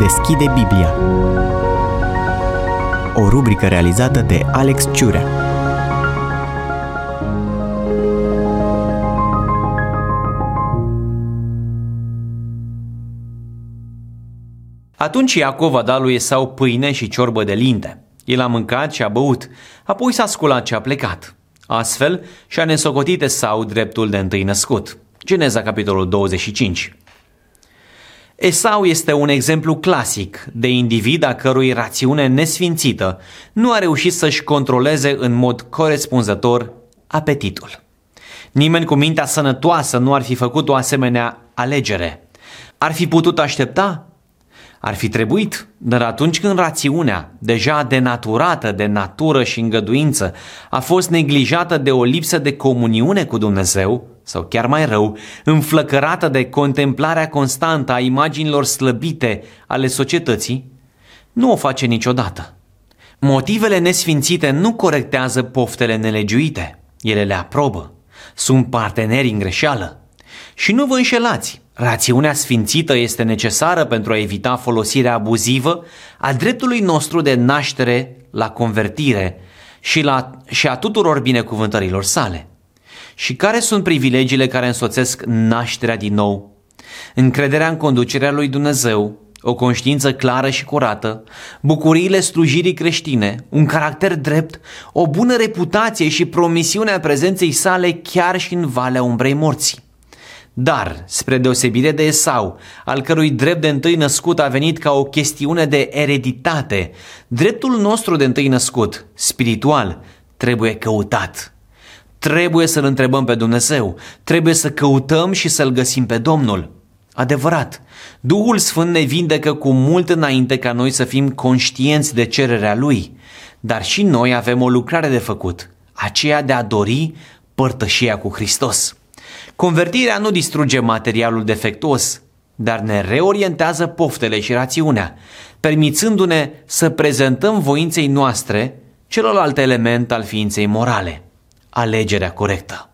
deschide Biblia. O rubrică realizată de Alex Ciurea. Atunci Iacov a dat lui Esau pâine și ciorbă de linte. El a mâncat și a băut, apoi s-a sculat și a plecat. Astfel și-a nesocotit Esau dreptul de întâi născut. Geneza, capitolul 25. Esau este un exemplu clasic de individ a cărui rațiune nesfințită nu a reușit să-și controleze în mod corespunzător apetitul. Nimeni cu mintea sănătoasă nu ar fi făcut o asemenea alegere. Ar fi putut aștepta? Ar fi trebuit, dar atunci când rațiunea, deja denaturată de natură și îngăduință, a fost neglijată de o lipsă de comuniune cu Dumnezeu, sau chiar mai rău, înflăcărată de contemplarea constantă a imaginilor slăbite ale societății, nu o face niciodată. Motivele nesfințite nu corectează poftele nelegiuite, ele le aprobă, sunt parteneri în greșeală. Și nu vă înșelați, rațiunea sfințită este necesară pentru a evita folosirea abuzivă a dreptului nostru de naștere la convertire și a tuturor binecuvântărilor sale. Și care sunt privilegiile care însoțesc nașterea din nou? Încrederea în conducerea lui Dumnezeu, o conștiință clară și curată, bucuriile slujirii creștine, un caracter drept, o bună reputație și promisiunea prezenței sale chiar și în valea umbrei morții. Dar, spre deosebire de Esau, al cărui drept de întâi născut a venit ca o chestiune de ereditate, dreptul nostru de întâi născut, spiritual, trebuie căutat. Trebuie să-L întrebăm pe Dumnezeu, trebuie să căutăm și să-L găsim pe Domnul. Adevărat, Duhul Sfânt ne vindecă cu mult înainte ca noi să fim conștienți de cererea Lui, dar și noi avem o lucrare de făcut, aceea de a dori părtășia cu Hristos. Convertirea nu distruge materialul defectuos, dar ne reorientează poftele și rațiunea, permițându-ne să prezentăm voinței noastre celălalt element al ființei morale, alegerea corectă.